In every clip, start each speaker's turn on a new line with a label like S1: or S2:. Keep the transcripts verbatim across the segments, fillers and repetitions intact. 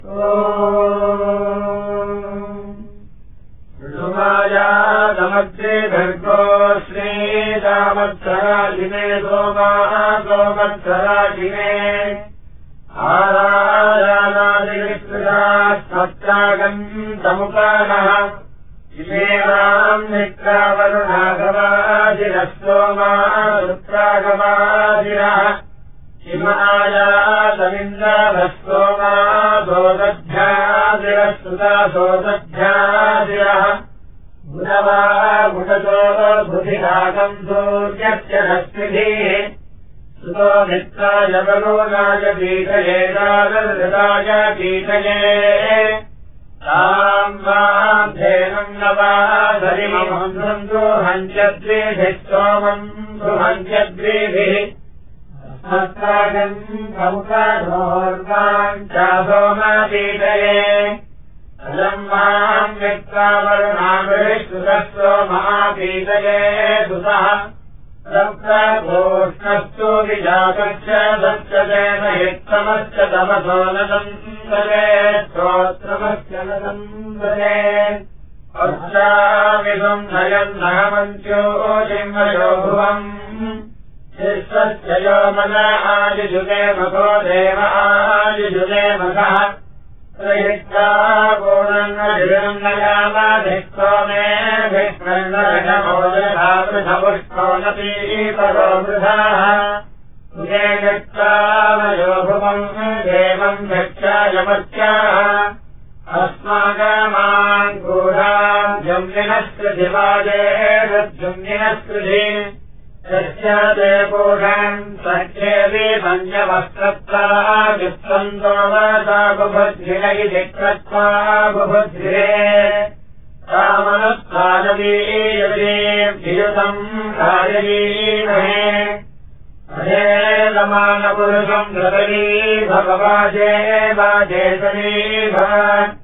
S1: ऋषुमायादमग्रे भर्गो श्रीरामत्सराजिने सोमा सोमत्सराजिने आरायानादिविस्तृतात्मत्यागम् समुपानः इमेवाम् नित्रावरुणागवादिरस्तोमा रुद्रागवादिरः हिमायातमिन्द्राभस्तोमा सोदध्यादिरस्तुता सोदध्यादिरः गुणवा गुणतो बुधिरागम् सूर्यस्य रश्मिभिः सुतो मित्राय बलोनाय पीतये रागृताय पीतये ताम् वाम् धेनुम् नवाधरिमम् दुहन्त्यद्भिः सोमम् दुहन्त्यद्भिः अस्मत्तागम् कमुकाधोर्वाम् चासोमा पीतये अजम् माम् मित्रावरुणाभिः सुतः सोमा पीतये सुतः रक्तघोष्णस्तु विजातश्च दक्षते महित्तमश्च तमसो न सन्दते स्तोत्रमश्च न सन्दते पश्चामिदम् नयम् नहमन्त्यो जिह्मयो भुवम् शिष्टश्च यो मन आयुजुगे मखो देव आयुजुगे मखः प्रहित्ता पूर्णम् नयामाधिक्तो मे भिक्ष्मन्नरजमोजधातृषपुष्पो न पीतरो वृधाः सुगे गच्छामयो भुवम् देवम् भिक्षायमर्च्याः अस्माकमान् गूढाम् जुम्निनस्कृधिवाजेरुज्जुम्निनस्कृधि यस्य ते पूषम् सख्येऽपि पञ्चवस्त्रत्वा वित्सन्तो वाचा बुभुद्धिरैः कृत्वा बुभुद्धिरे कामनुत्सादवीयतीम् कारयीमहे अहेलमानपुरुषम् धृतवी भगवाजे वाजेतनी भव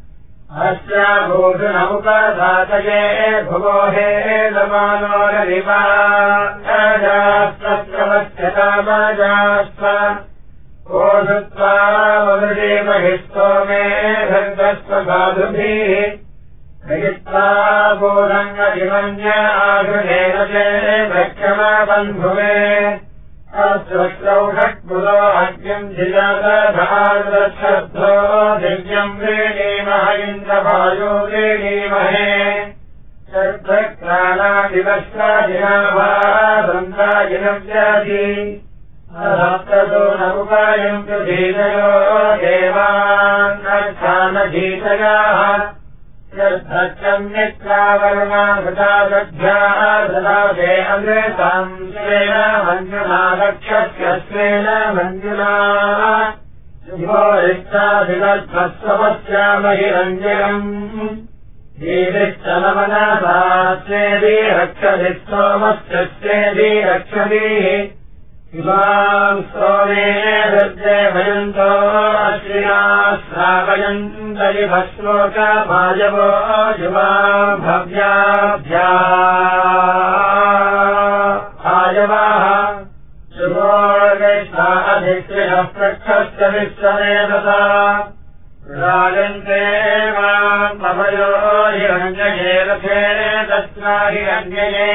S1: अस्याभूषणमुपधातये भुवो हेलमानो रविवाजास्तत्रवत्यतामाजास्व ओषुत्वा वदृषेमहिस्तो मे भर्गस्व साधुभिः हित्वा भूषङ्गजिमन्य आशुनेन च भक्षमा बन्धुवे अस्वश्रौषट्पुरो अग्निम् धिजातधारदशब्दो दिव्यम् व्रीणीमः इन्द्रवायो व्रीणीमहे सर्वक्राणादिवस्त्रादिनाभादन्ताजिनव्याधि सप्ततो नमुपायम् तु धीतयो देवान्नर्थानधीतयाः यद्धत्यम् नित्रावरुणामृता दध्याः ददाते अमृताम् स्वेन मञ्जुना रक्षस्य स्वेन मञ्जुना शुभो रिक्ताधिगत्वस्वपश्यामहिरञ्जनम् दीदिश्चलमनसा स्वेदि रक्षति सोमस्य स्वेदि रक्षतिः शिवाम् स्तोमे हृद्ये भयन्तो अश्विना श्रावयन्तरि भस्मोका भाजवो युवा भव्याभ्या भाजवाः शुभोर्गैष्ठा अधिक्रियः पृक्षश्च विश्वमेधसा राजन्ते माम् पभयो हिरण्यये रथे तस्मा हिरण्यये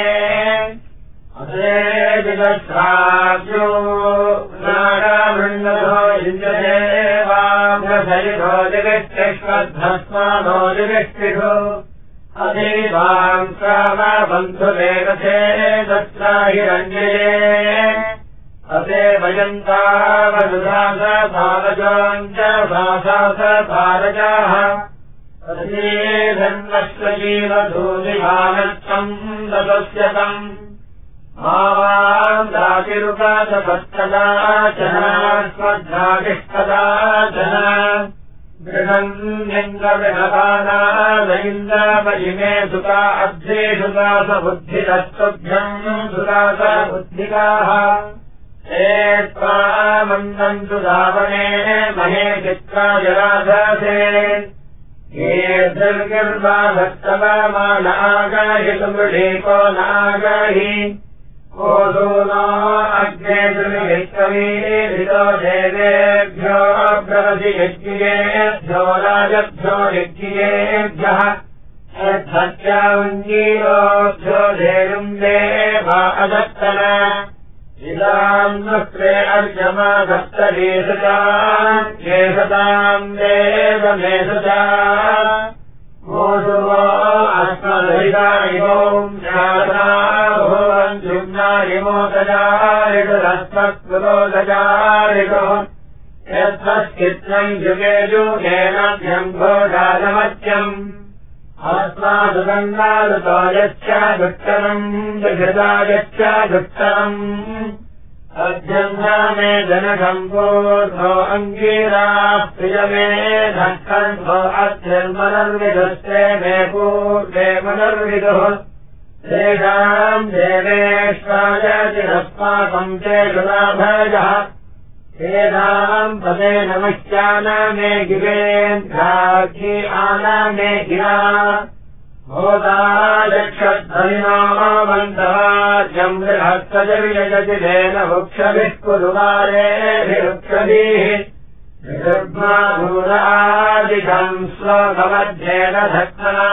S1: अदेविदश्राव्यो नागामृण्डधो युञ्जते वाभ्रसरिधो जगत्यश्वद्धस्मानो जगत्तिषु अदेवाम् श्रावबन्धुवेदथे तत्रा हिरण्यये अते वयन्तावनुदासभारजाम् च भासासभारजाः अधीधन्वश्वजीवधूलिभानत्वम् ददस्यतम् आवान्दातिरुपादपत्तदाचनास्मद्धातिष्ठदाचन गृहन्यन्द्रविहपानादयिन्द्रापयिमे सुता अब्धे सुता स बुद्धिरस्तुभ्यम् सुता स बुद्धिकाः ते त्वा मन्दन्तु धावने महे चित्रा जराधसे ये दर्गिर्वा भक्तवा मा नागाहि सुमृढेको नागाहि ओदूनो अग्ने दुर्विष्टवीरितो देवेभ्यो ब्रवसि यज्ञेभ्यो राजभ्यो यज्ञेभ्यः यद्धत्यावञ्जीरोभ्यो धेनुम् देवा अदत्तन इदाम् नुक्रे अर्जमा दत्तरीसुता केशताम् देवमेसुता ओषुवो अस्मदधिकारिवोम् शासना भुवन् जुम्नारिमोदजारिषुरस्मत्पुरोदजारिषुः यत्तश्चित्रम् युगे युगेन भ्यम्भोजालमत्यम् अस्मादुगन्धारुतो यच्च दुःखनम् विघृता यच्च दुःखनम् अध्यन्धामे जनसम्पूर्णो अङ्गीराः प्रियमे धक्कन्धो अध्यन्मनर्विधस्ते मे पूर्वे मनर्विदुः तेषाम् देवेश्वाय चिरस्माकम् तेषु लाभजः तेषाम् पदे नमश्चाना मे गिरेन्द्राखी आना मे गिरा भूतायक्षध्वनिनो मन्दवाद्यम् बृहत्सजर्यजतिलेन वृक्षभिः कुरुवारेभिरुक्षभिः विदुर्माधूरादिकम् श्लोकमध्येन धत्मना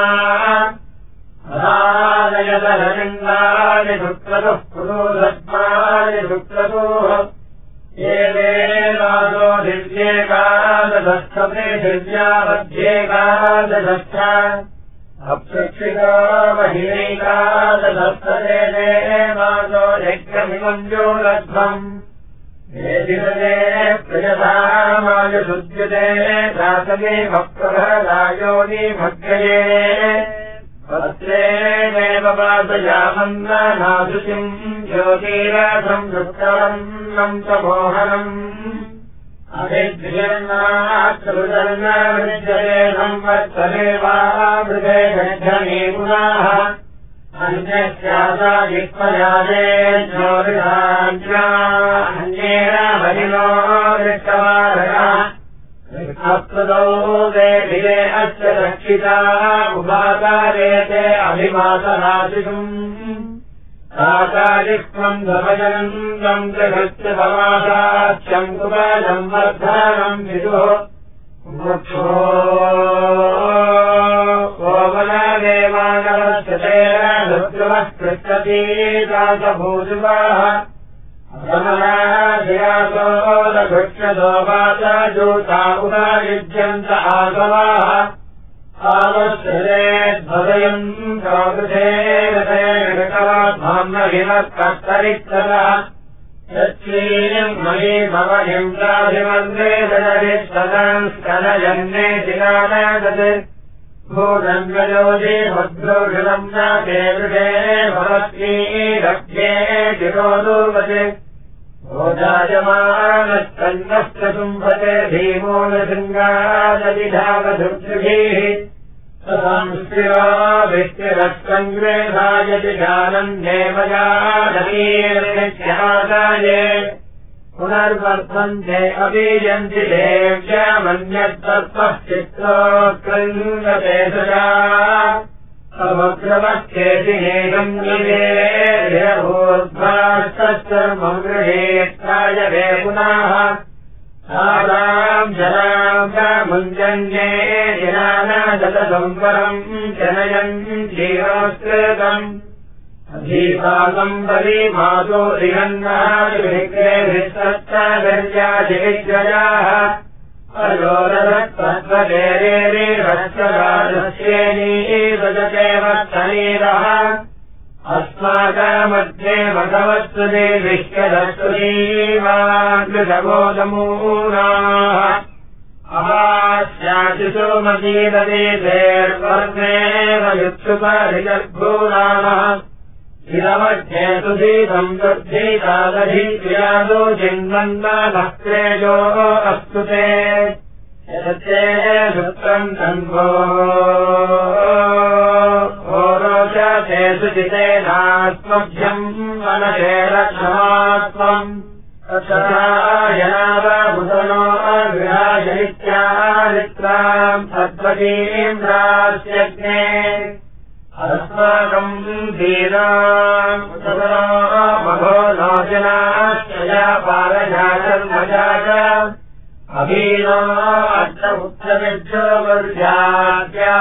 S1: अदादयतरनिन्दानि शुक्रतुः पुरोधत्मानि शुक्रतुः एवेनादो दिव्येकादशस्थे दिव्यावध्येकादशस्थ अप्सुक्षितो महिनैकादशस्थे देवादो यज्ञमिमञ्जो लब्धम् वेदितते प्रजधामायुषुज्यते दासमे भक्तभरायोनि भक्तये पत्रेणेव वासयामन्नानादृशिम् ज्योतिरासम् दुःखवन्नम् च मोहनम् अभिद्रियन्नात्सृजन्नविद्यते संवत्सरे वा वृते गच्छने पुनाः अन्यस्यासा जिह्वयादे ज्योतिराज्ञा अन्येन बलिनो दृष्टवारः अप्रदौ देभिरे अस्य रक्षिता उपाकारेते अभिमासनाशिषुम् साकारिक्ष्मम् धवजनन्दम् जगस्य भवासाख्यम् कुपालम् वर्धनम् विदुः वृक्षो ओवनदेवानवस्य तेन दुर्गमः पृच्छति दासभूजुवाः रमणाधियासोदभृक्षदो वाचजूता उदायुज्यन्त आगवाः आवश्रेद्भदयम् कावृधेरथेनकवाद्भाम्नहिमत्कर्तरिक्तः यच्छीम् मयि भवहिंसाभिमन्त्रेदरिस्तदंस्कनयन्ने दिनानादत् भूतङ्गयोजे भद्रोषणम् न ते वृषे भवत्यै रक्ष्ये चिरोदूपते भोजायमानस्तन्नश्च शुम्भते भीमो न शृङ्गादधिधावधृभिः संस्थिरो भित्तिरस्सङ्ग्रेधायति जानन्देवयादीर्नित्यादाये पुनर्वर्धन्ते अबीजन्ति देव्यामन्यत्तत्त्वः चित्रोत्कृङ्गते सदा समग्रवस्येति नेकम् निवेर्यभूर्ध्वास्तर्मम् गृहेत्ताय वे पुनः सादाम् जनाम् मुञ्जन्ये जनानादतसंवरम् जनयन् जीवस्कृतम् अधीपाकम् बलिमातो रिहन्नादिविग्रेभिस्तत्तदर्यादिविग्रयाः अयोरदत्तत्वदेरेरे रक्षराजस्येनी भजते वत्सनीरः अस्माकमध्ये भगवत्सु देविष्यदस्तुरीवाग्निशमोदमूनाः अहास्याशिषु मतीददेशेर्वर्णेव युत्सुपरिजर्भूनाः इदमध्ये सुधीतम् दुर्धीतादधीत्यादो चिन्वन्नभक्त्रेजो अस्तु ते यदते सुत्रम् तन्वो ओरोचते सुचितेनात्मभ्यम् मनसे रक्षमात्मम् तथायनावभुतनो अगृहाजनित्यानित्राम् तद्वतीन्द्रास्यग्ने अस्माकम् धीरा मघो नाशनाश्चया पारजातर्मजात अभीनो अत्र उत्तमिभ्यो वर्ध्यात्या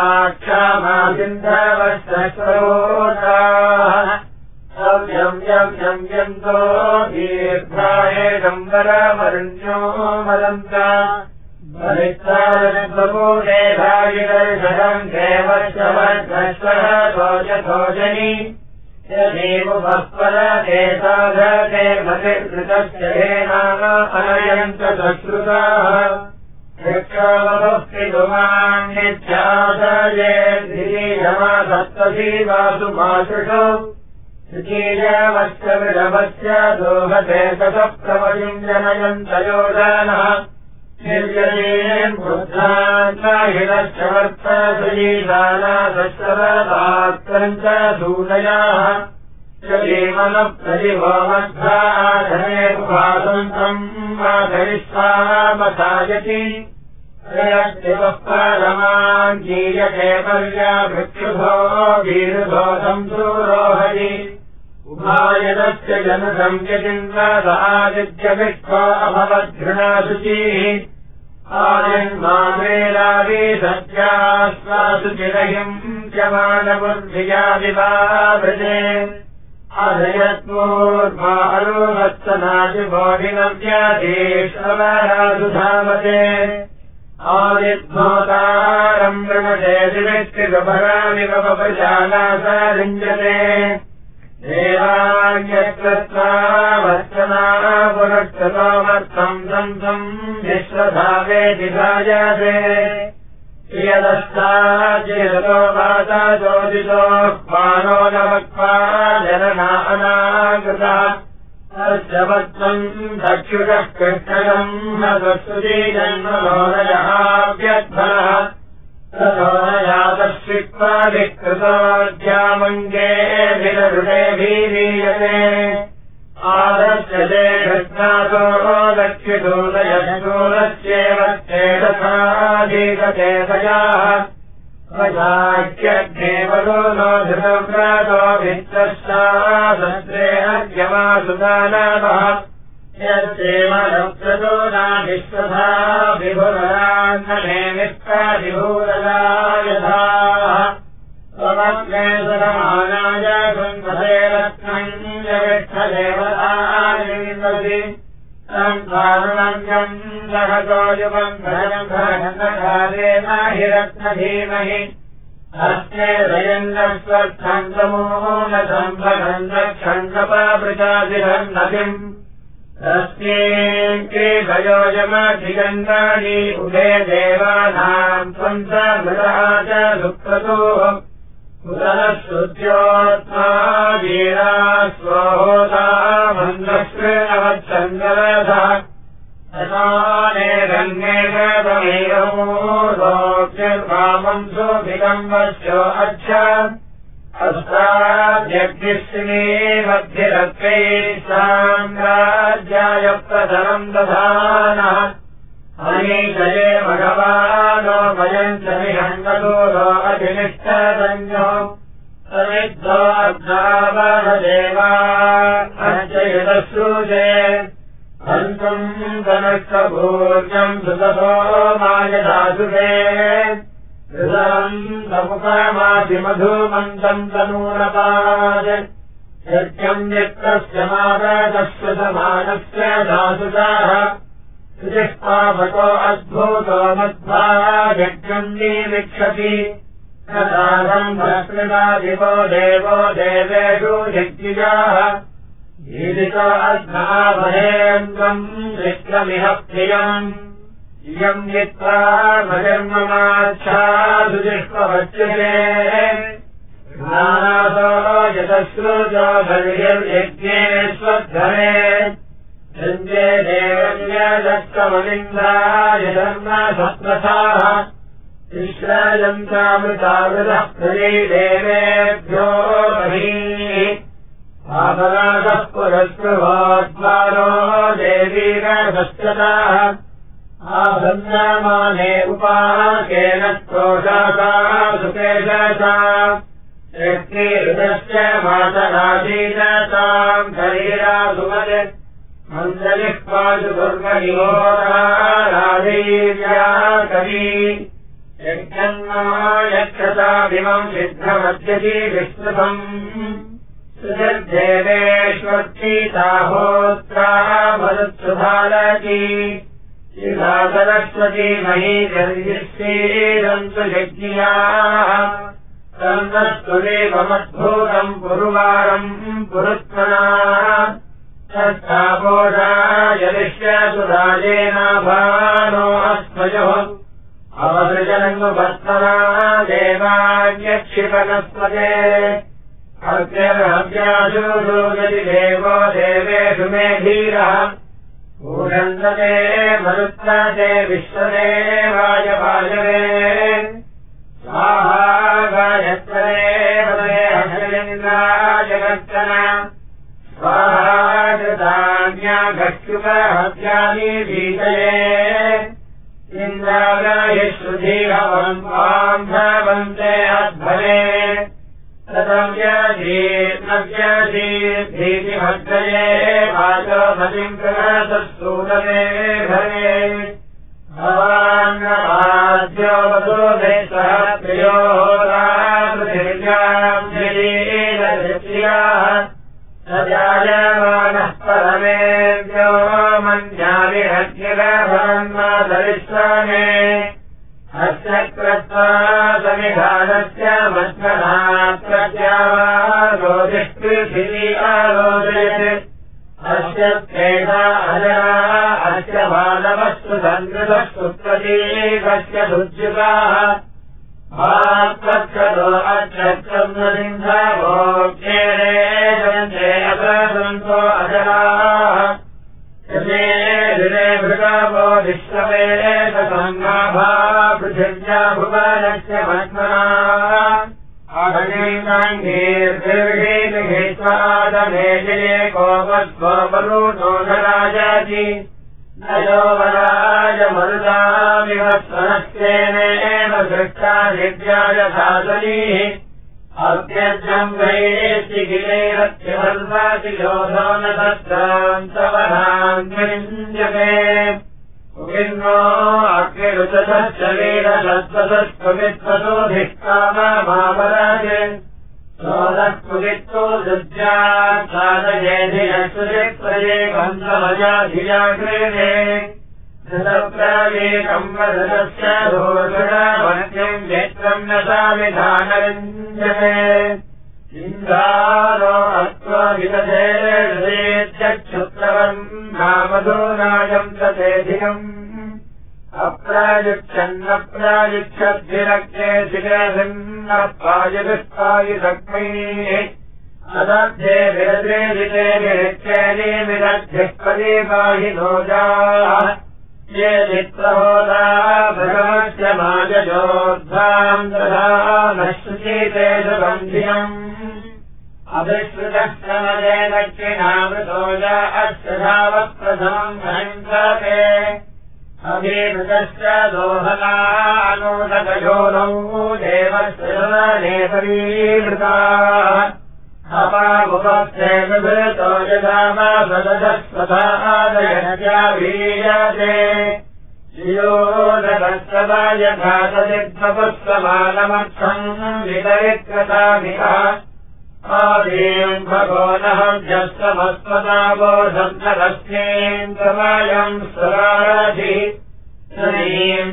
S1: भाक्षामासिन्धवश्चक्रोताः सव्यम् यम् यम् यन्तो दीर्घाये गम्बरमरण्यो मदन्ता बलित्तारद्वपूर्णेधायिदर्शनम् देवश्च वर्गश्वः भोजभोजनि यदेवपःपरते साधते मतिर्कृतस्य हेनाः अनयन्त सश्रुताः यक्षावभक्तिगुमान्यच्छादयेद्धिरीयमासप्तशीवासु मासुषु सुचीयवश्च विरभस्य दोहते ससप्तमयिम् जनयन्तयोदानः निर्जलीम् वृद्धान्ताहिनश्च वर्तसुजीदानासश्चरतात्कम् च सूनयाः श्रीमनप्रतिभोमध्वाधनेतुभासन्तम् माधरिष्वामसायति त्रयश्चिवः परमान् जीयते पर्या भृक्षुभो वीरुभोधम् सुरोहति उभायदस्य जनसंयतिन्द्रादित्यविश्वा अभवद्धृणाशुचिः आदिन्मामेलादि सत्याश्वासुचिरहिम् च मानवुर्भिया विवाभृते आदयत्मोर्मारुवत्सनादिबोधिनव्याधीश्वरासुधामते आदिद्भोतारम् वृणते दिविष्टिगभरामिव पपशालासारिञ्जते देवान्यकृत्वा वत्सना पुनश्चतोमर्थम् सन्तम् विश्वधावेति भाजते यदस्ताचिरतो वाता चोदितो पानो न वक्त्वा जनना अनाकृता तस्य वत्सम् दक्षुषः कृष्णम् न स्वस्तुति जन्मनोरजहाव्यद्भरः ततो न यातश्विक्वादिकृतोऽध्यामङ्गे विररुडेभिरीयते आदर्शते कृष्णातो दक्षितोदयशूलस्येव चेतसाधीकते तयाः प्रजाख्यग्नेवलो नो धृतव्रातो वित्तश्चासत्रे अर्घ्यमासुदानवः यस्येमनप्रतो नाविश्वधा विभुरान्नमे विस्तादिभूरदायधाः त्वमग्ने सदमानाय कुन्धे रत्नम् जविष्ठदेवतानिन्दसि सम्भारुणम् सहतो युवम् भरम् हि रत्नधीमहि हस्ते दयन्नस्वर्थम् तमोनसम् भगम् रक्षन्तपावृचादिरन्नतिम् तस्मिन् केभयोजमधिगन्धानि उभे देवानाम् त्वन्तमृतः च सुक्रतुः कुतलः श्रुत्योत्मा वीरा स्वहोता मन्दश्रेणवत्सङ्गरथः तमेरन्येकमेवमोक्तिर्वामम् सोऽभिकम् वस्यो अच्छ अस्ताद्यग्निश्री मध्यरत्वैः साम्राज्याय प्रथमम् दधानः अनीशये भगवानो भयम् च विहङ्गदूरो अधिनिष्ठसंज्ञो समिद्धो अग्नावहदेवा अर्चयदश्रूजे हन्तुम् धनष्टभूर्जम् सुततो मायदासुते हृदम् समुखमाधिमधुमन्तम् तनूनपाद यज्ञम् नित्यस्य मादश्वसमानस्य दासुताः त्रिष्पावको अद्भुतो मध्वा यज्ञम् निरीक्षति कदाहम् भस्मृतादिवो देवो देवेषु यज्ञिजाः ईदितो अध्नाभयेन्द्रम् विक्रमिह प्रियम् इयम् यत्त्वा भजन्ममाच्छादुजिष्पवच्यते नानासो यतश्रुतो बलिर्यज्ञेष्वद्धरे सञ्जे देवन्यदत्तमलिन्द्राय धर्मसत्प्रथाः तिश्रयन्तामृतावृतः प्रदेवेभ्यो बहिः आपराधः पुरस्पृहोद्वारो देवीरभस्तताः ऋतश्च मातराधीनताम् शरीरासुमत् मन्दलिः पादु दुर्गनिहोराधीर्या कवी यज्ञन्नो यक्षताभिमम् सिद्धमद्यति विस्तृतम् सुजद्देवेष्वर्तीताहोत्रा मरुत्सुधालकी शिला सरस्वती मही जर्यश्रीरन्तु यज्ञियाः तन्नस्तुदेवमद्भूतम् पुरुवारम् पुरुत्मना तस्थापोषा जलिष्यतु राजेनाभानो अस्मयोः अवसृजनङ्गुभत्मना देवान्यक्षिपनस्पते अर्घ्यर्हव्याशुषु यदि देवो देवेषु मे धीरः भूषन्दते मरुत्ते विश्वदेवाय वायवे स्वाहा गायत्रे वदे हर्षेन्द्राय गर्जना स्वाहा कृतान्या घक्षुकहव्यानि भीतये इन्द्राय श्रुधीहवम् त्वाम् भवन्ते अध्वरे ततम् यजीर्नव्यजीर्भीतिभद्रये वाचो मतिम् प्रगतस्तूतमे भरे भवान्नपाद्यो वसो मे सह प्रियो रापृथिव्याम् जलीलदृत्याः सजायमानः परमेभ्यो मन्याविहत्यगभवन्मादरिष्वामे अस्य कृत्वा समिधानस्य मत्मनाप्रत्यावारोधिष्टिभिः आरोदयत् अस्य क्लेशा अजरा अस्य मानवस्तु सन्दृतस्तु प्रतीकस्य दुर्युगाः भात्वक्षतो अक्षत्रम् न सिन्धवोक्षेणे जन्ते अपसन्तो अजराः यमे हृदे भृगावो विश्ववेदसङ्गाभा पृथिव्या भुवनस्य मन्मना आगणेनाङ्गीर्भिर्भिर्भिस्वादमेजये कोपस्वपलूतो न राजाति न योवराज मरुतामिव स्वनस्तेनेव दृष्टा दिव्याय साधनीः अभ्यर्थम् वैरेति गिलेरत्यवर्वाति योधो न तत्रान्तवधाम् विञ्जते उगिन्नो अग्निरुचतः शरीरसत्त्वसत्त्वमित्वतोऽधिष्ठामा भावराज सोदः कुलित्तो दुर्जात् साधयेधियश्रुजित्प्रये कन्दमजाधियाग्रेणे धृतप्रायेकम् वदतस्य रोषणामन्यम् नेत्रम् न साविधानरञ्जने इन्द्रानो अत्वविदधे हृदेत्यक्षुत्रवम् नामधूनायम् तथेधिकम् अप्रायुक्षन्नप्रायुक्षद्भिरक्ते शिखरसिन्नपायुदुष्पायुदग्मैः अदध्ये विरद्रेदिते विरिच्चेनि विदद्धिः पदीपाहि नोजाः ये चित्रहोदा भगवस्य माजयोद्धाम् दधानः शुचीतेषु बन्धिनम् अभिश्रुतश्रमजे दक्षिणामृतोजा अश्रधावप्रथमम् हन्ताते अभिमृतश्च दोहलानोदकयोनौ देवश्रवनेतरीमृताः अपामुपस्थेनुभृतो यदामा सदधस्वधादयत्याभीयते शियोदकस्तवाय घातदिग्धपुष्पमानमर्थम् वितरित्रतामिह आदीम् भगोनहव्यस्तमस्मदाबोधन्तरस्मीम् समायम् स्वराराधिः सनीम्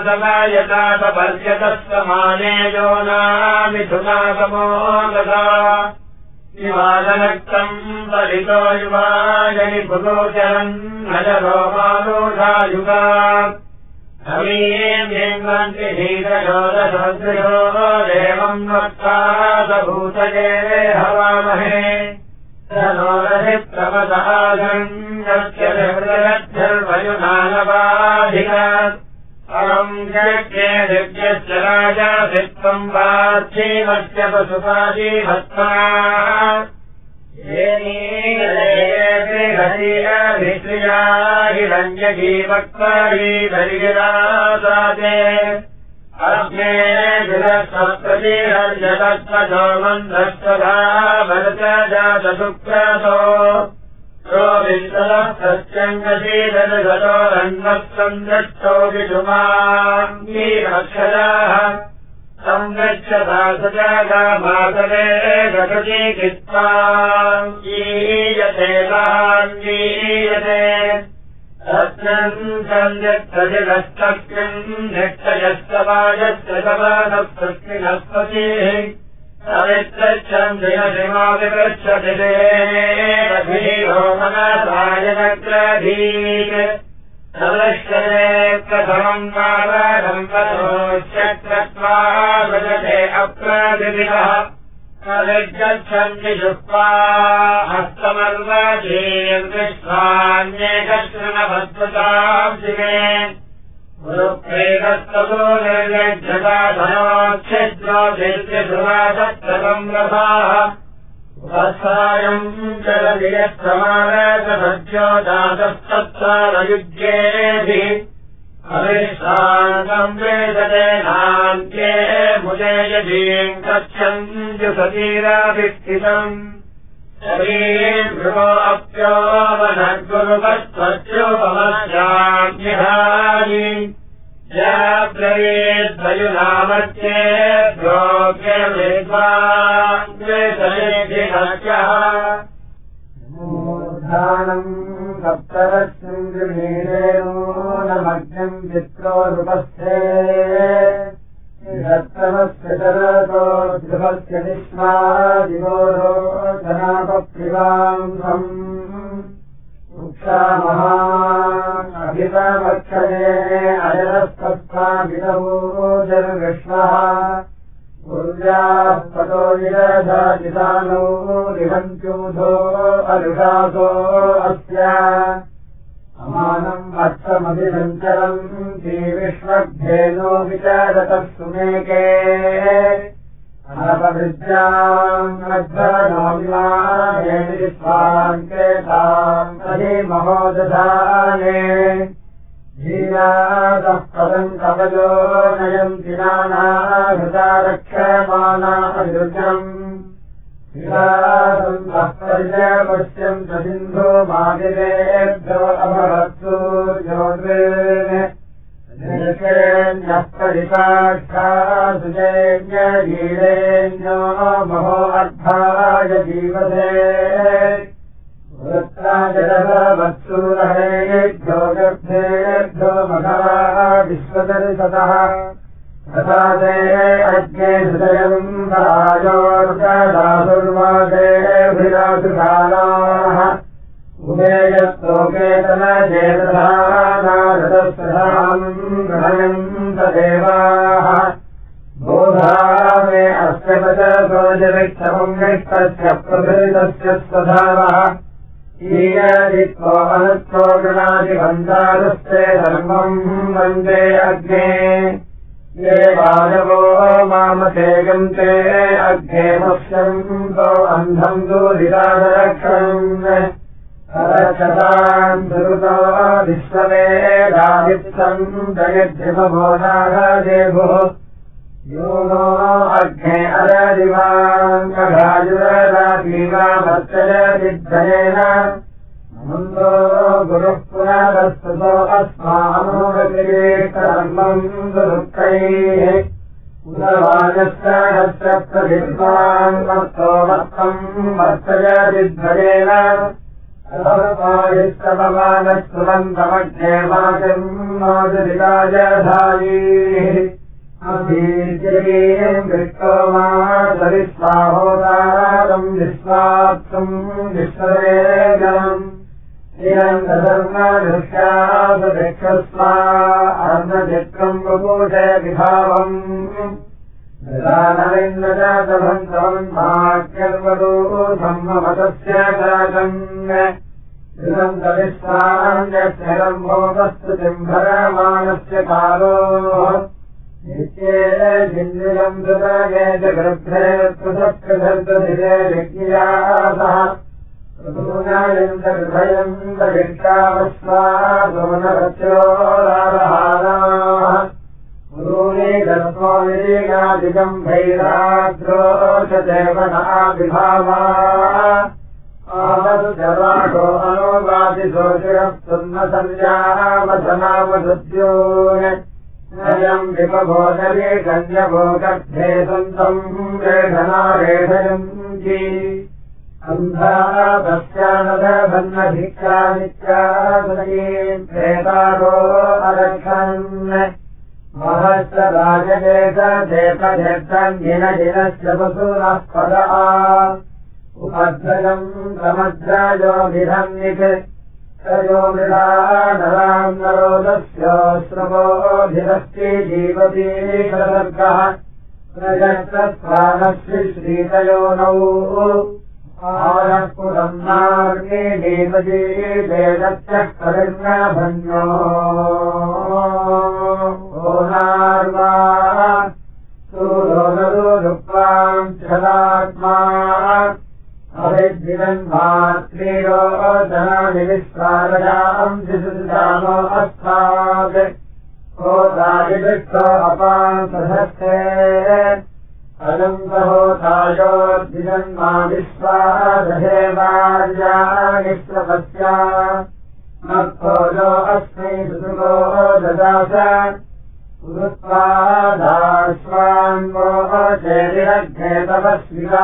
S1: प्रातमायतापपर्यतस्तमाने योनामिथुनागमो गदा विवादनक्तम् परितो युवायनि पुरोचरन् नजरोमालोधायुगा हवीयेन्द्रन्ति धीरयोदसद्रयो देवम् वत्सादभूतये हवामहे धनोरहि प्रमदागम् यस्यर्वयुनानवाधिकात् परम् जज्ञे दिव्यश्च राजा सित्वम् वार्षीमस्य पशुपाशीभत्मा येनीरभिश्रिया हिरण्यजीवक्तारी दरिगिरासाते अग्ने विरस्वप्रतिहर पर्यतत्वजो मन्दस्वधा भरत जातशुक्रतो यो विन्दलः सत्यङ्गशीलदतो रन्वत्सन्दष्टो विषुमाङ्गीरक्षराः संगच्छता सजागा मातरे गतजी कित्वाङ्गीयते लाङ्गीयते तस्मिन् सन्यत्तजिलस्तस्मिन् नित्ययस्तवायस्य समानस्तस्मिनस्पतिः सवित्रच्छन्दिनशिमाविपृच्छति देवधीरो मनसायनग्रधीत् सदृश्यते प्रथमम् कारणम् वतोश्चक्रत्वा भजते अप्रदिविदः सविज्गच्छन्ति शुक्त्वा हस्तमर्वजीर्विश्वान्येकशृणभद्रताम् शिवे गुरुप्रेतस्ततो निर्यज्ञता धनोच्छिद्रो दीर्घसुरासत्तकम् रथाः उपसायम् चलति यत्समानसभज्यो दातस्तत्सारयुज्येभिः अविश्रान्तम् वेदते नान्त्ये मुदे यदीम् गच्छन्त्युसतीराभिस्थितम् शरीर्भृगो अप्योवनद्गुरुवत्वच्योपमस्याम्यहानि जाग्रयेद्वयुनामत्येभ्योऽग्रविद्वाङ्ग्रेसलेभिहत्यः मूर्धानम् सप्तरश्रुङ्गीरेणो नमग्नम् चित्रोरुपस्थे सप्तमस्य शरतो ध्रुवस्य निष्मा दिवोरो जनापप्रिवांसम् उक्षामहाभितमक्षरे अजरस्तत्त्वाभितवोजर्विश्वः ऊर्जाः पतो विरधाजितानो निहन्त्यूधो अनुषासो अस्य अमानम् वत्समभिसञ्चरम् श्रीविश्वभ्येनो विचारतः सुमेके अनपवृद्ध्याम् मध्वनोऽभिमानेति स्वाङ्केताम् अधिमहोदधाने धीरातः पदम् कवयो नयन्ति नानाहृता रक्षमाना अदृजम् विरासन्तः परिजपश्यम् च सिन्धो मादिरेभ्यो अभवत्सु ज्योतिर्निर्षेण्यः परिकाष्ठासुचेज्ञीरेण्यो महो अर्धाय जीवसे वृत्राजलवत्सूरहेभ्यो गर्भेभ्यो मघाः विश्वदर्शतः तथा ते अग्ने हृदयम् राजोर्गदासुर्वादेभिरासुकालाः उभेयस्तोकेतनचेतधानारदस्रधाम् गृहयन्त देवाः बोधा मे अस्य वचसोजविक्षमम् निष्टस्य प्रभृतस्य स्वधावः ईयदित्वो अनुत्वो गणादिभन्तारस्ते धर्मम् वन्दे अग्ने ये वाजवो मामसेगन्ते अग्ने मत्स्यन्तो अन्धम् दूरिराजरक्षम् रक्षताम् सुरुतो विश्ववेदादित्सम् जयद्रिमभोधादेभुः यो नो अग्ने अरदिवाङ्गघायुरदातीवा भर्तयदिद्धयेन मन्दो गुरुः पुनरस्तुतो अस्मानोरतिरेकर्मम् दुरुक्तैः उदवाजस्य प्रसिद्धान् मत्तो मत्तम् वर्तयदिद्धयेन अभवपायस्तमवानस्तुवन्तमग्ने मातिम् मातुरिराजधायीः अभीर्येम् दृष्टो मातरिस्वाहोदारम् विश्वात्सम् विश्ववेगम् निरन्तधर्मदृश्यासदृक्षस्वा अर्धचित्रम् बभूषे विभावम् दानविन्दजातभन्तवम् भाग्यर्वदो धम्ममतस्य जातम् ऋतन्तविश्वान्यक्षरम् भोगस्तुतिम् भरमाणस्य कालो नित्ये जिन्दिरम् धृतये जगृभ्रे पृथक्कृधर्तधिरे विज्ञासः ऋतूनायन्तहृदयम् दरिष्टावस्वा सोनरस्योरारहाराः गुरूनि दर्शोनिगादिकम् भैराद्रोषदेवनाभिभावा आदर्शरागो अनुवादिशोषिरस्तुन्नसंज्ञावसनावसुद्योन् नयम् विपभोजने गण्यभोगर्भे सन्तम् रेधनारेधयन्ति अन्धापश्चानदभन्नभिक्षा नित्यादयीम् प्रेतारो अरक्षन् महश्च राजदेशदेशदेशन्दिनदिनश्च वसूनः पदा उपध्वजम् समद्राजो विधन्नित् तयो मृदा नराम् नरोदस्योश्रवोऽधिरस्ति जीवती सर्गः प्रजस्तस्वानस्य श्रीतयोनौ आरः पुरन्नार्गे देवजी वेदत्यः कलिर्नभन्यो ओनार्वा सूरोदरुक्वाम् छदात्मा अभिद्धिरन्मात्रीरोदनानि विस्वारयाम् शिशुजानो अस्मात् कोदादिविष्टो अपासधस्ते अनन्तहोतायोद्धिजन्मा विश्वादहेवार्यानिष्प्रपत्या मत्कोजो अस्मै सुसुगो ददास उरुत्वादाश्वान्वो चेरिरग्ने तपस्विका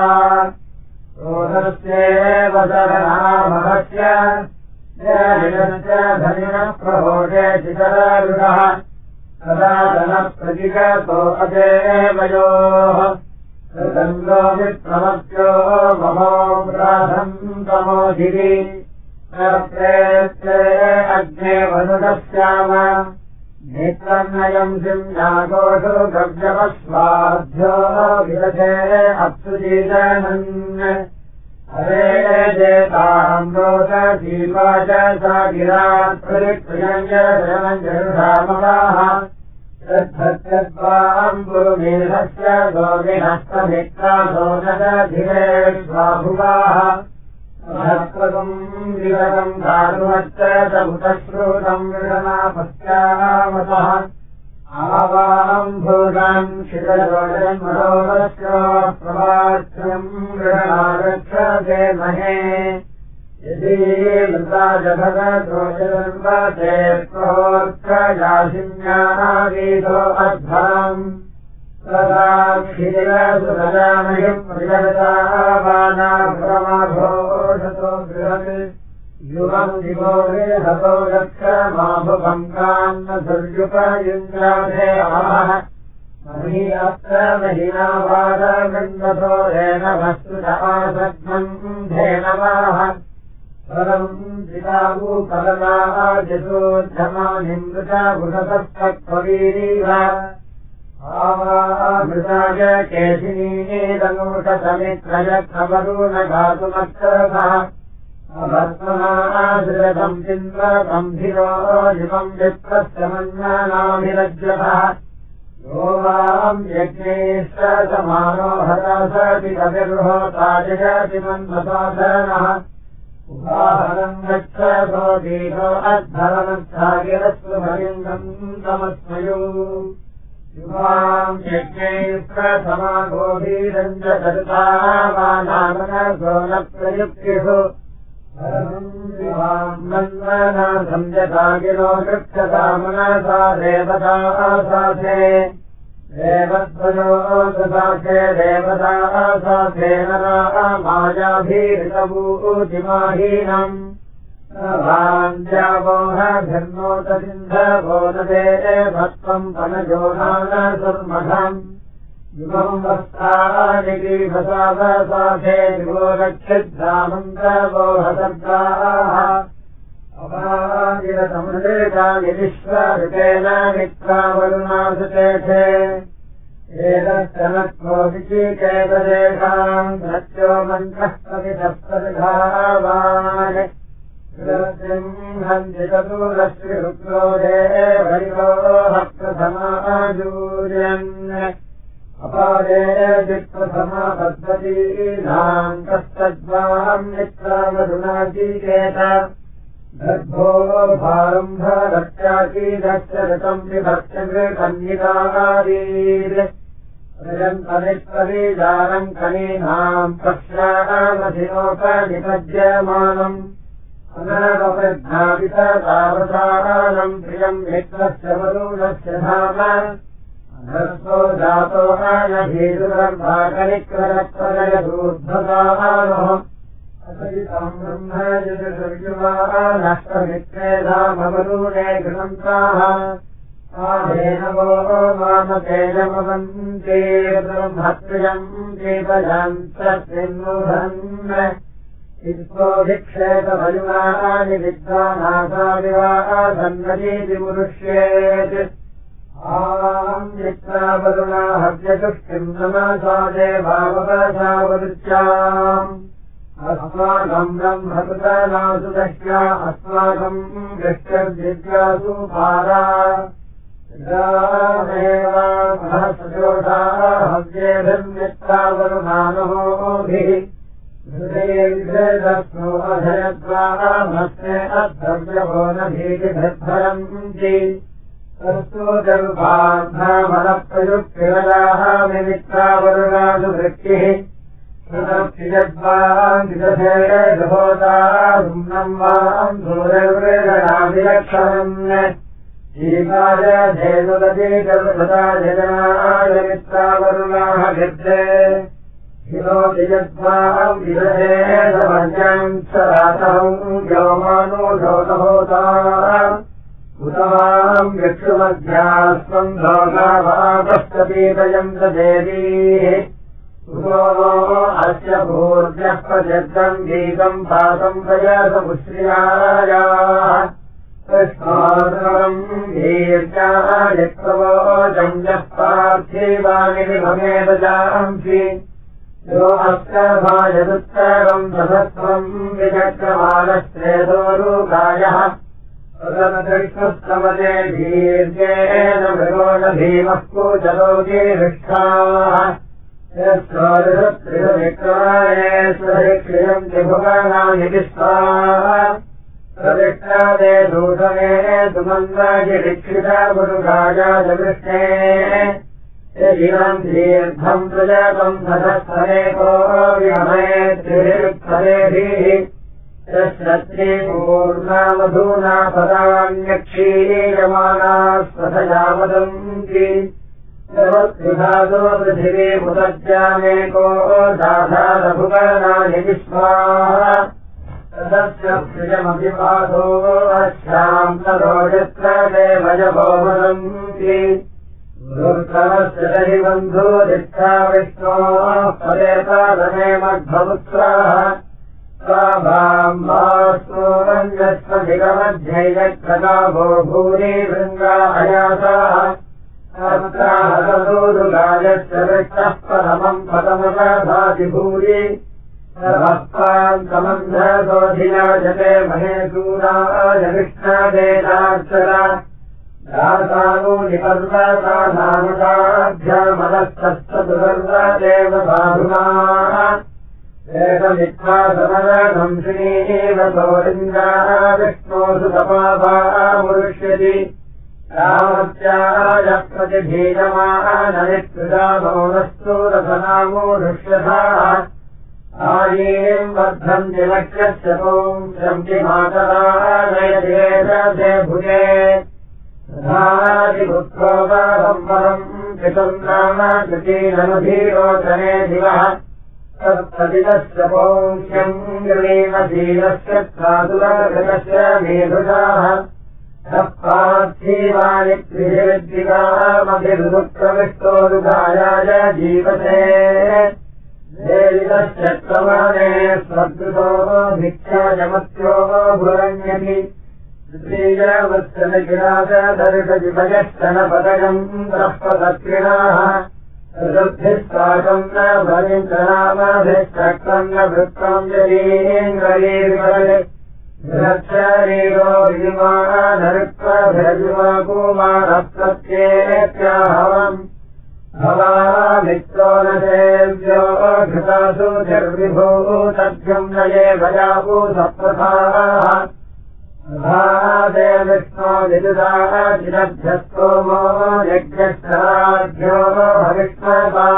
S1: रोधस्येव शरणामहस्य जयस्य धनिनः प्रभोजे चितरारुणः तदा जनः प्रतिगतो अदेवयोः तदङ्गो विप्रमत्यो ममोऽप्राधम् तमोधिरि प्रेत्ते अग्ने वनुदस्याम नेत्रन्नयम् सिंहाकोषु गव्यमस्वाभ्यो विदधे अप्सुजीजनन् हरे जेताम् रोदजीवा च सा गिरात् परिप्रियम् जरुधामवाः तद्धत्यद्वाम् गुरुमेधस्य गोविनस्तमित्रा दोनदधिरे स्वाभुवाः महत्त्वम् विगतम् धातुमच्च समुतश्रुतम् विषमापस्यामतः आवाम् भूताम् शिरजोजम् मनोरस्य प्रवाच्यम् विषमागच्छते महे यदि मृता जगदोजन्वते प्रोत्रजासिन्यावीतो अध्वरम् तदा क्षीरसुरजामयम् प्रियवतावानाभ्रमाघोषतो बृहत् युवम् दिवो हतो लक्षमाभुभङ्कान्न दुर्युपयुञ्जाधे आह मही अत्र महिनावादगण्डतो रेण वस्तुतमासग्नम् धेनवाः परम् जितावूपलनाजसोद्धमानिमृता भुषतस्तत्त्ववीरीव आवामृताय केशिनीरङ्गुषसमित्रयत्नवरूण घातुमक्षरसः अभस्मनाश्रितम् चिन्द्रकम्भिरो युवम् विप्रस्य मन्नानाभिरज्यतः यो वाम् यज्ञेश्च समानो हतासति कविर्होताजयति मन्मसाधनः उपाहरम् गच्छतो दीपो अध्वरमच्छागिरस्व भलिङ्गम् तमस्मयो युवाम् यज्ञैस्प्रथमागोभीरम् च चतुतावानामनसो न प्रयुक्तिषु मन्मना संयतागिनो गच्छता मनसा देवता साथे देवद्वयो ददाखे देवता साथे नरा मायाभीरितभूतिमाहीनम् भाञ्जावोह धर्मोतसिन्धवोददे भक्त्वम् पनजोनानसुर्मघम् युगम् वस्तानिकीभसावसाधे युगो रक्षिद्धामन्तवोहसर्गाः अपागिरसमृतानि विश्वऋतेन मित्रावरुणासुतेथे एतश्चनत्वो विचिकेतदेशाम् सत्यो मन्त्रः कवितप्तर्घावान् हन्तितदूरश्रीरुद्रो देवयोः प्रथमाजूर्यन् अपादे जित्प्रथमापद्धतीनाम् कस्तद्वाम् मित्रावरुणाचीकेत गर्भो भारम्भरत्याकीदक्षरतम् विभक्ष्यकन्यकादीर् रजन्तनिष्परीजानम् कनीनाम् पक्ष्यामधिनोपनिपज्यमानम् अनरवृद्धापितावसानम् प्रियम् मित्रस्य वरुणस्य धाम अनर्सो जातो अनभीरुरर्भाकनिक्रयत्वजयदूर्ध्वसानः असरितम् ब्रह्मजुषुर्युवानष्टमित्रे धामवरुणे गृहन्ताः आधेन वो मामतेजमवन्ते ब्रह्मत्रियम् दीपयन्तस्मिन्मुधन् इत्सोऽधिक्षेतभयुनानि विद्वानासाविवासन्नदीतिमुरुष्येत् आम् मित्रावरुणा हव्यजुष्टिम् नमसा देवावसावरुच्याम् अस्माकम् ब्रह्मकृतनासु दश्या अस्माकम् दृष्ट्यर्दिव्यासु पारा सहस्रजोषा हव्येभिर्मित्रावरुणानहोभिः हृदयेन्द्रदस्नो अधयद्वामस्मे अद्धव्यभो न भीतिभिर्भरन्ति तस्तु जल्पाभ्रामणप्रयुक्तिरदाः मिमित्रावरुणासु वृत्तिः यद्वाम् विदधे गभोताम् वाम् दूरवृगणाभिलक्षणम् जीवाय धेनुदति गर्भता जनाय मित्रावरुणाः गिर्जे हिनोति यद्वाम् विदधे समज्ञम् स रातम् व्योमानो धोतभोता उतवाम् यक्षुमध्यास्त्वम् लोकावापस्तपीतयन्त देवीः उतो अस्य भूर्जः प्रजद्दम् गीतम् पातम् प्रयासमुश्रियायाः कृष्णोद्रवम् दीर्घायत्वोजम् यः पार्थिवानि विभमेव जांसि यो अस्कभायदुत्तरम् सहस्रम् विचक्रमानश्रेतोरुकायः कृष्णस्तमते दीर्घेन मृगोण भीमः कूचलोकीहृष्टाः यस्त्रिविक्रमेश्वरिक्रियम् त्रिभुवनानि विश्वाः प्रविष्टादे दूषणे सुमन्दागिरिक्षिता गुरुगायाजकृष्णे यजिनम् दीर्घम् प्रजातम् सहस्रेको विहमे त्रिभिरुत्तरेभिः यश्रत्रीपूर्णामधूना पदान्यक्षीयमाना स्वधया वदन्ति सर्वत्रिभासो पृथिवीमुदज्जामेको दाधारभुवनानि विश्वाः तदस्य प्रियमभिभासो अस्याम् ततो यत्र देवजभो वदन्ति दुर्गमस्य हि बन्धुरिच्छा विष्णोः पदेतादमे मध्वपुत्राः स्वाभाम्बास्तोरञ्जस्वधिगमध्यैलक्षगाभो भूरि भृङ्गा अयासाः अत्राहदूरुगायस्य वृक्षः परमम् पदमसाधाति भूरि सर्वस्तान्तमन्धसोऽधियाजते महेशूराय कृष्णादेनाक्षरा दासानूनि पर्वतानामदाभ्यामनस्तस्तदुर्गदेव साधुनाः एकमित्वा समरघंसिनीव सौरिन्द्राः विष्णोषु तपाभामुष्यति रामत्याय प्रतिभीजमाननिकृतामोनस्तु रसनामोरुष्यथाः आयीम् वर्धन्ति लक्ष्यस्य पुंस्यम् किमातरानयदेशे भुजे तथादिपुत्रोपरम् पितुम् नाम कृतीनमधीरोचने दिवः तत्तदिदस्य पुंस्यम् गृणीमधीरस्य त्रातुरगतस्य मेधुषाः पार्थिवानि त्रिभिर्दिगामभिर्मुक्तविष्टोरुगायाय जीवते देविदस्य क्रमाणे स्वदृतो भिक्षाजमत्यो भुरण्यति श्रीजवत्सलगिराजदर्शजिभयश्चनपदगम् ब्रह्मदक्षिणाः ऋभिः साकम् न भविन्द्रनामभिश्चक्रम् न वृत्तम् जलीन्द्रलीर्वरे रक्षरीरो विमानरुक्तभिरजुमाकुमारप्रत्येत्याहवम् भवामित्रो न सेव्यो घृतासु जर्विभूतभ्यम् नये भयाभू सप्रथाः अधादे विष्णो विदुदाचिरभ्यस्तोमो यज्ञश्चराभ्यो भविष्मता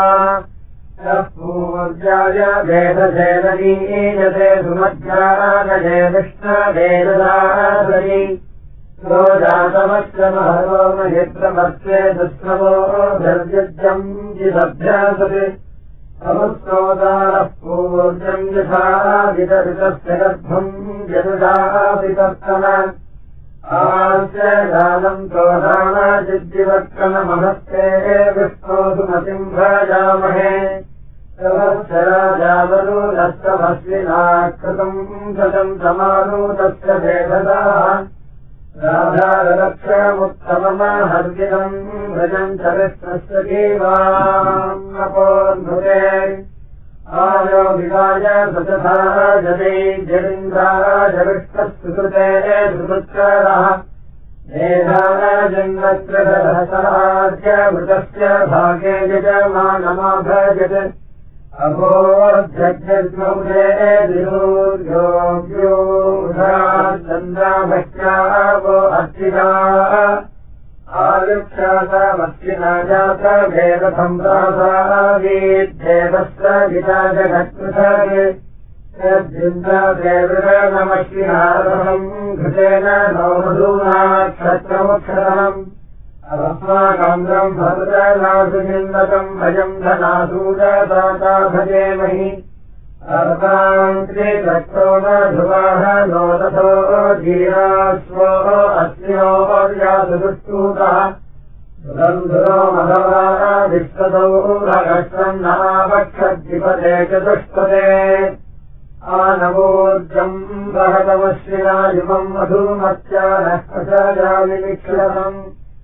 S1: पूर्जाय वेदसेदनीयते सुमध्यानये विष्णवेददासरि यो जातमस्य महरो महित्रमस्ये दुष्णवो धर्युज्यम् जिदभ्यासति अमुस्तोदारः पूर्जम् यथा विदरितस्य गर्भम् यदुदापितस्तन आस्य दानम् तोदानाजिद्दिवक्कनमहस्ते विष्णो सुमतिम् भजामहे तवत्सराजावरो दस्तमस्विनाकृतम् शतम् समानूतस्य भेददाः राधारलक्षमुत्तममहर्जितम् व्रजम् चरित्रस्य जीवान्नपोन्भुते आयो विवाय सतथा जते जलिन्द्राय विष्णुस्तुते सुपुत्रः मेधाजन्मत्रदहसराज्य मृतस्य भागे यजमानमाभजत् अभोर्जग्मौले दिरोद्योग्यो चन्द्राभक्ष्यावो अर्चिता आयुक्षासामस्विना जात वेदसम्प्रासावीद्देवस्य गीता जगत्पृथगे यद्विन्द्रदेवृणमश्विनारसम् घृतेन नवमधूना क्षत्रमुक्षरम् अस्माकम् भद्रनासुनिन्दकम् भजम् धनासूरदाता भजेमहि अर्कान्त्रे दक्षो न ध्रुवाः नो रथो धीराश्वो अस्यो व्यासुदुष्टूतः सुगन्धुरो मघवाः विश्वतो भगश्वम् नावक्षद्विपदे चतुष्पदे आनवोर्जम् बहतमश्विना युवम् मधुमत्या नः प्रजामिक्षरम्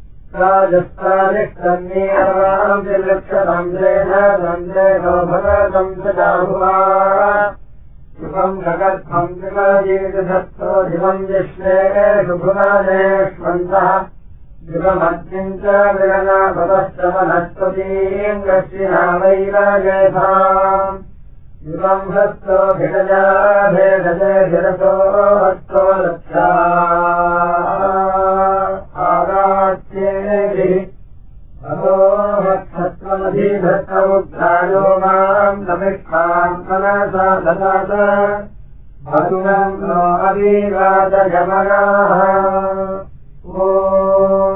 S1: राजस्थानिष्टन्येराम् विलक्षणम् जेन दन्देनो भगतम् च जाहुवा शुभम् जगत्थम् विमजीविधत्तो दिवम् विश्वे शुभुराजेष्वन्तः दिवमग्निम् च विरनापतश्च वनस्पतीम् गश्विना वैराजेथाम् दिवम् हस्तो भिडजा भेदजे भिरसो हस्तो लक्षा अहोक्षत्वमधीधत्तमुद्रायो माम् नमिष्ठाम् मनसा ददात भगुनम् नो अवीवादयमगाः ओ